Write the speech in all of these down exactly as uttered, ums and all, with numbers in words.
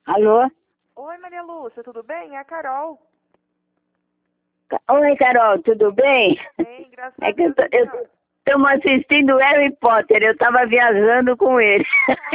Alô? Oi, Maria Lúcia, tudo bem? É a Carol. Oi, Carol, tudo bem? Bem, graças É a que eu Deus. estou assistindo Harry Potter, eu estava viajando com ele.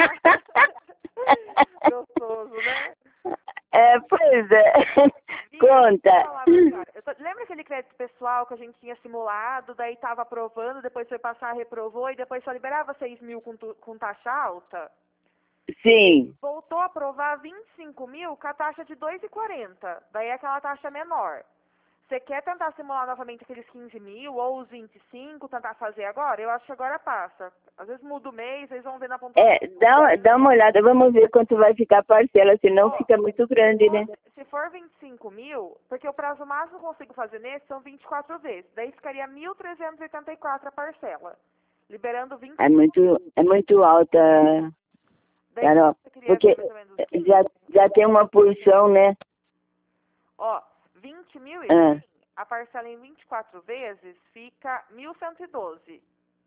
Gostoso, né? É, pois é. Viu? Conta. Deixa eu falar pra senhora. Eu tô- Lembra aquele crédito pessoal que a gente tinha simulado, daí tava aprovando, depois foi passar, reprovou, e depois só liberava seis mil com, tu- com taxa alta? Sim. Voltou a aprovar vinte e cinco mil com a taxa de dois e quarenta. Daí é aquela taxa menor. Você quer tentar simular novamente aqueles quinze mil ou os vinte e cinco, tentar fazer agora? Eu acho que agora passa. Às vezes muda o mês, eles vão ver na pontuação. É, dá, dá uma olhada, vamos ver quanto vai ficar a parcela, senão Ó, fica muito grande, né? se for vinte e cinco mil, porque o prazo máximo que eu consigo fazer nesse são vinte e quatro vezes. Daí ficaria mil trezentos e oitenta e quatro a parcela. Liberando vinte. É muito, é muito alta, Daí Carol, você queria porque ver mais ou menos o quê? já, já tem uma porção, né? Ó, vinte mil e Ah, cem, a parcela em vinte e quatro vezes fica mil cento e doze.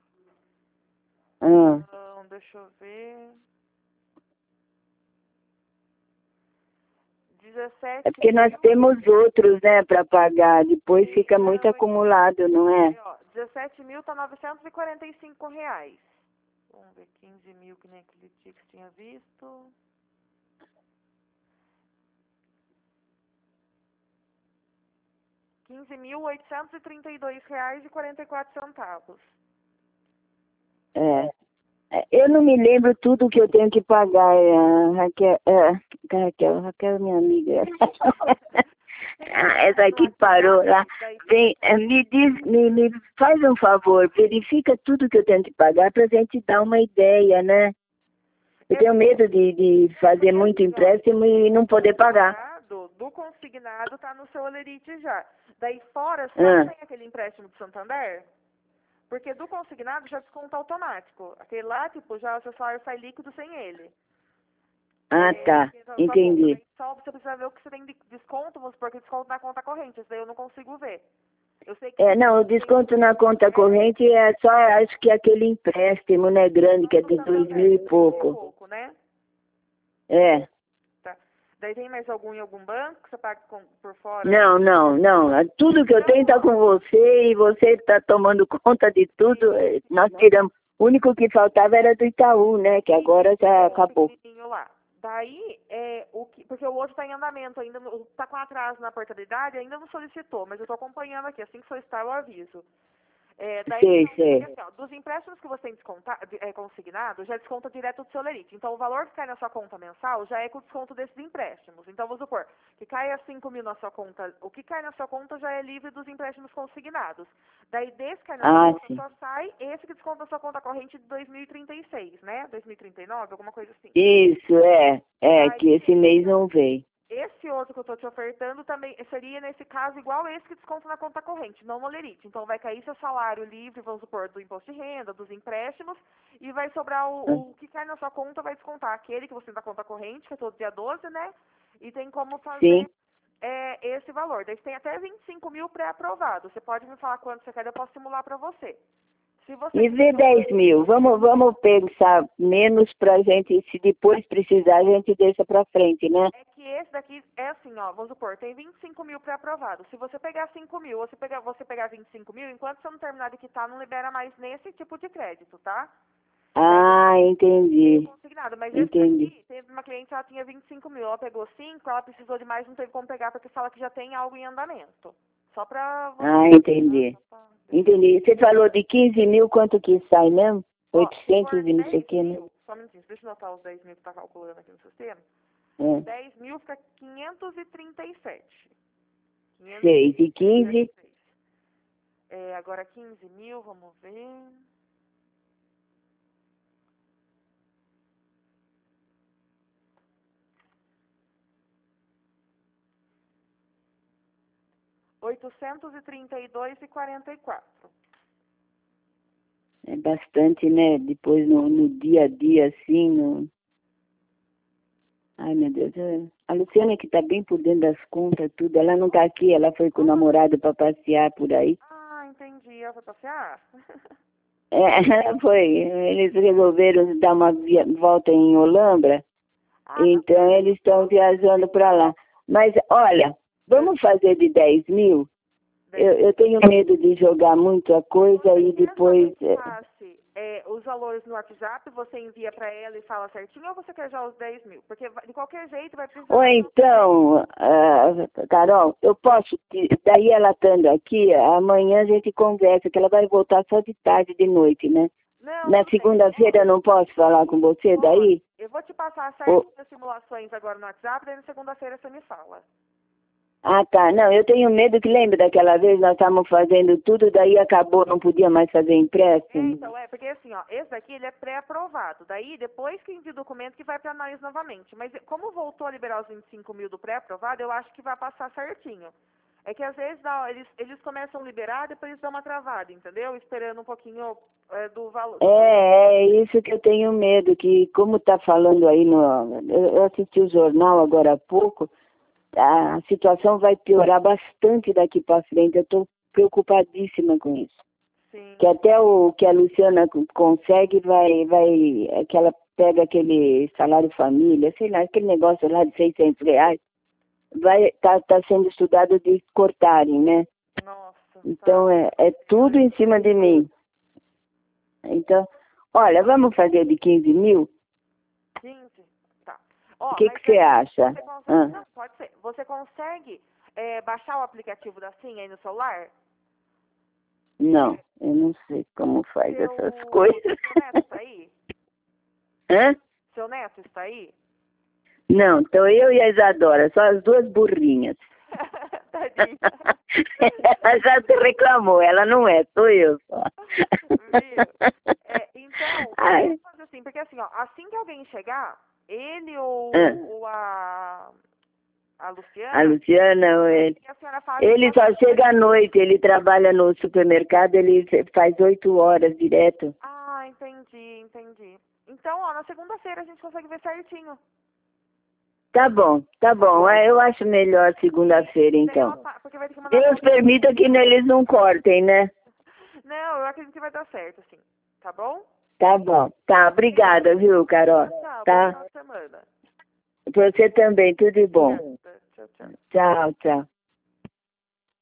ah. Então, deixa eu ver. É dezessete porque nós temos outros, né, para pagar, depois fica muito acumulado, não é? ó, dezessete mil tá novecentos e quarenta e cinco reais. Vamos ver, quinze mil que nem aquele dia que você tinha visto. quinze mil oitocentos e trinta e dois reais e quarenta e quatro centavos. É. É, eu não me lembro tudo que eu tenho que pagar, é, Raquel, é, Raquel, Raquel é minha amiga. Ah, essa aqui parou lá. Vem, é, me diz, me, me faz um favor, verifica tudo que eu tenho que pagar pra gente dar uma ideia, né? Eu tenho medo de, de fazer muito empréstimo e não poder pagar. Do, do consignado tá no seu Olerite já. Daí fora, só Ah, tem aquele empréstimo do Santander? Porque do consignado já desconta automático. Aquele lá, tipo, já o seu salário sai líquido sem ele. ah, É, tá, entra na sua conta. entendi. Daí só você precisa ver o que você tem de desconto, vamos supor que desconto na conta corrente. Isso daí eu não consigo ver. Eu sei que É, não, o desconto na conta corrente é só, acho que aquele empréstimo, né, grande, que é de dois mil e pouco. pouco, né? É. Tá. Daí tem mais algum em algum banco que você paga com, por fora? Não, não, não. Tudo que eu tenho está com você e você está tomando conta de tudo. eh, Nós tiramos. O único que faltava era do Itaú, né? Que agora já acabou. Pequenininho lá. Daí, é, o que, porque o outro está em andamento ainda, está com atraso na portabilidade, ainda não solicitou, mas eu estou acompanhando aqui, assim que solicitar eu aviso. É, daí, Sei, então, sei. assim, ó, dos empréstimos que você tem desconta, é, consignado, já desconta direto do seu Lerite. Então, o valor que cai na sua conta mensal já é com desconto desses empréstimos. Então, vamos supor, que caia cinco mil na sua conta, o que cai na sua conta já é livre dos empréstimos consignados. Daí, desse que cai na sua Ah, conta, sim. só sai esse que desconta na sua conta corrente de dois mil e trinta e seis, né? dois mil e trinta e nove, alguma coisa assim. Isso, é. É, que esse mês não veio. Esse outro que eu estou te ofertando também seria, nesse caso, igual esse que desconta na conta corrente, não no Olerite. Então, vai cair seu salário livre, vamos supor, do imposto de renda, dos empréstimos, e vai sobrar o, o que cai na sua conta, vai descontar aquele que você tem na conta corrente, que é todo dia doze, né? E tem como fazer Sim. é, esse valor. Daí você tem até vinte e cinco mil pré-aprovado. Você pode me falar quanto você quer, eu posso simular para você. Se você E vê dez mil. Vamos, vamos pensar menos pra gente, se depois precisar, a gente deixa pra frente, né? É que esse daqui é assim, ó, vamos supor, tem vinte e cinco mil pré-aprovado. Se você pegar cinco mil, ou se pegar, você pegar vinte e cinco mil, enquanto você não terminar de quitar, não libera mais nesse tipo de crédito, tá? Ah, entendi. Consignado. Mas esse Entendi. daqui, teve uma cliente, ela tinha vinte e cinco mil, ela pegou cinco, ela precisou de mais, não teve como pegar, porque fala que já tem algo em andamento. Só pra você. Ah, entendi. Entendi. Você falou de quinze mil, quanto que sai mesmo? oitocentos e não sei o que, né? Só um minutinho, deixa eu notar os dez mil que tá calculando aqui no sistema. É. dez mil fica quinhentos e trinta e sete. seis e quinze. É, agora quinze mil, vamos ver. oitocentos e trinta e dois e quarenta e quatro. É bastante, né? Depois no, no dia a dia, assim, no... Ai, meu Deus. é- A Luciana que tá bem por dentro das contas, tudo. Ela não tá aqui, ela foi com o namorado para passear por aí. Ah, entendi. Ela foi passear? É, foi. Eles resolveram dar uma via- volta em Olambra. Ah, tá Então certo. eles estão viajando para lá. Mas olha, vamos fazer de dez mil? Bem, Eu, eu tenho medo de jogar muita coisa e quer só que depois. eu te passe é, os valores no WhatsApp, você envia para ela e fala certinho, ou você quer já os dez mil? Porque vai- de qualquer jeito vai precisar... Ou então, ah, Carol, eu posso, daí ela estando aqui, amanhã a gente conversa, que ela vai voltar só de tarde, de noite, né? Não, Na tudo bem. segunda-feira eu não posso falar com você daí? Eu vou te passar Ou- certinho as simulações agora no WhatsApp, daí na segunda-feira você me fala. Ah, tá. Não, eu tenho medo que lembra daquela vez nós estávamos fazendo tudo, daí acabou, não podia mais fazer É, empréstimo. então, é, porque assim, ó, esse daqui ele é pré-aprovado. Daí, depois que envia o documento, que vai para análise novamente. Mas como voltou a liberar os vinte e cinco mil do pré-aprovado, eu acho que vai passar certinho. É que às vezes dá, eles, eles começam a liberar, depois eles dão uma travada, entendeu? Esperando um pouquinho é, do valor. É, é isso que eu tenho medo, que como está falando aí no. Eu eu assisti o jornal agora há pouco, a situação vai piorar bastante daqui para frente. Eu estou preocupadíssima com isso. Sim. Que até o que a Luciana c- consegue vai, vai, é que ela pega aquele salário família, sei lá, aquele negócio lá de seiscentos reais, vai, tá, tá sendo estudado de cortarem, né? Nossa, Então tá. é, é tudo em cima de mim. Então, olha, vamos fazer de quinze mil? quinze? Tá. Ó, O que mas que você aí acha? você consegue. Ah, Não, pode ser. Você consegue é, baixar o aplicativo da Sim aí no celular? não, eu não sei como faz Seu, essas coisas. seu neto está aí? Hã? Seu neto está aí? Não, então eu e a Isadora, só as duas burrinhas. Tadinha. Ela já se reclamou, ela não é, sou eu só. Viu? É, então, Ai. vamos fazer assim, porque assim, ó, assim que alguém chegar, ele ou, Ah. ou a, a Luciana, A Luciana ou ele? que a senhora faz. Ele só chega à noite, ele trabalha no supermercado, ele faz oito horas direto. Ah, entendi, entendi. Então, ó, na segunda-feira a gente consegue ver certinho. Tá bom, tá bom. É, eu acho melhor segunda-feira, Daí ela então. pa- porque vai ter que mandar. Deus permita que eles não cortem, né? Não, eu acredito que vai dar certo, sim. Tá bom? Tá bom. Tá, obrigada, viu, Carol? Tchau, bom Tá? final de semana. Pra você também, tudo de bom. Tchau, tchau. Tchau, tchau.